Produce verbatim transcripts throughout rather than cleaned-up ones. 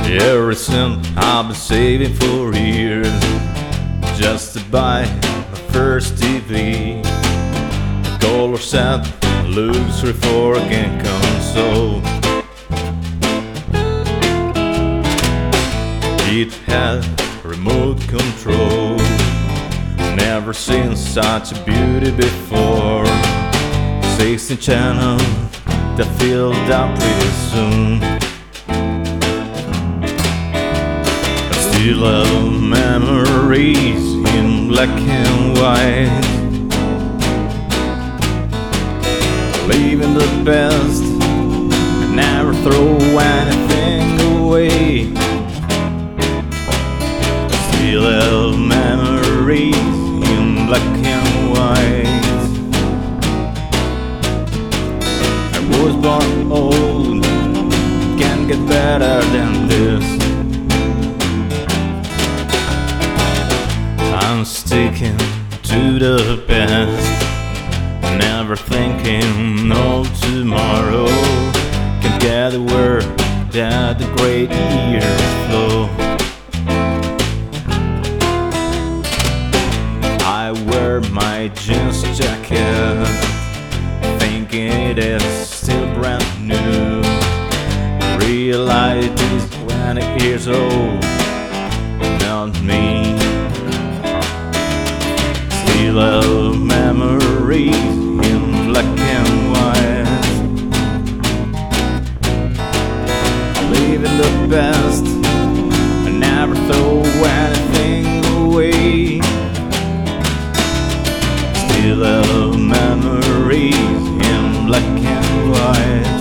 Everything I've been saving for years, just to buy my first T V. The color set luxury for a game console. It had remote control. Never seen such a beauty before. Sixteen channels that filled up pretty soon. Still have memories in black and white. Leaving the best, never throw anything away. Still have memories in black and white. I was born old, can't get better than this. I'm sticking to the past, never thinking of tomorrow. Can't get the word that the great years flow. I wear my jeans jacket, thinking it is still brand new. Realize it's twenty years old, not me. Still have memories in black and white. Living the best, I never throw anything away. Still have memories in black and white.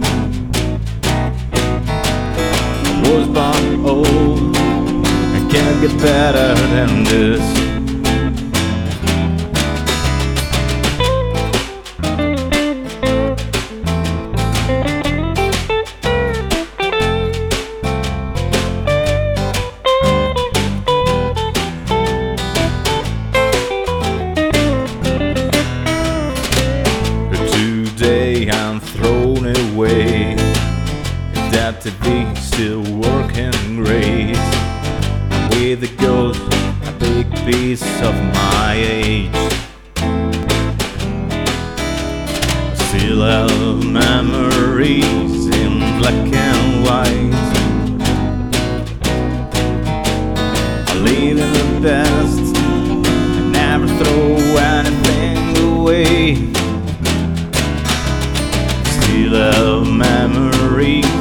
I was born old, I can't get better than this. I'm thrown away. That T V still working great. With the ghost, a big piece of my age. Still have memories in black and white. I live in the past, I never throw anything away. Still have memories